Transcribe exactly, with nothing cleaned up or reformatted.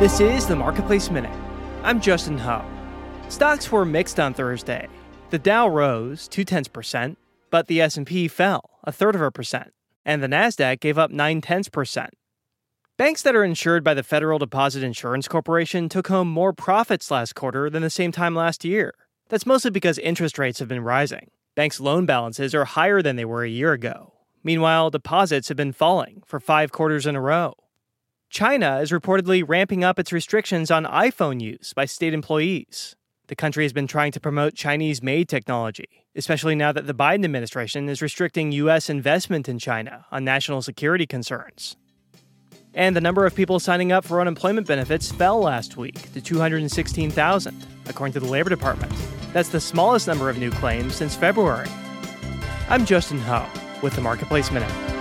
This is the Marketplace Minute. I'm Justin Ho. Stocks were mixed on Thursday. The Dow rose two tenths percent, but the S and P fell a third of a percent, and the Nasdaq gave up nine tenths percent. Banks that are insured by the Federal Deposit Insurance Corporation took home more profits last quarter than the same time last year. That's mostly because interest rates have been rising. Banks' loan balances are higher than they were a year ago. Meanwhile, deposits have been falling for five quarters in a row. China is reportedly ramping up its restrictions on iPhone use by state employees. The country has been trying to promote Chinese-made technology, especially now that the Biden administration is restricting U S investment in China on national security concerns. And the number of people signing up for unemployment benefits fell last week to two hundred sixteen thousand, according to the Labor Department. That's the smallest number of new claims since February. I'm Justin Ho with the Marketplace Minute.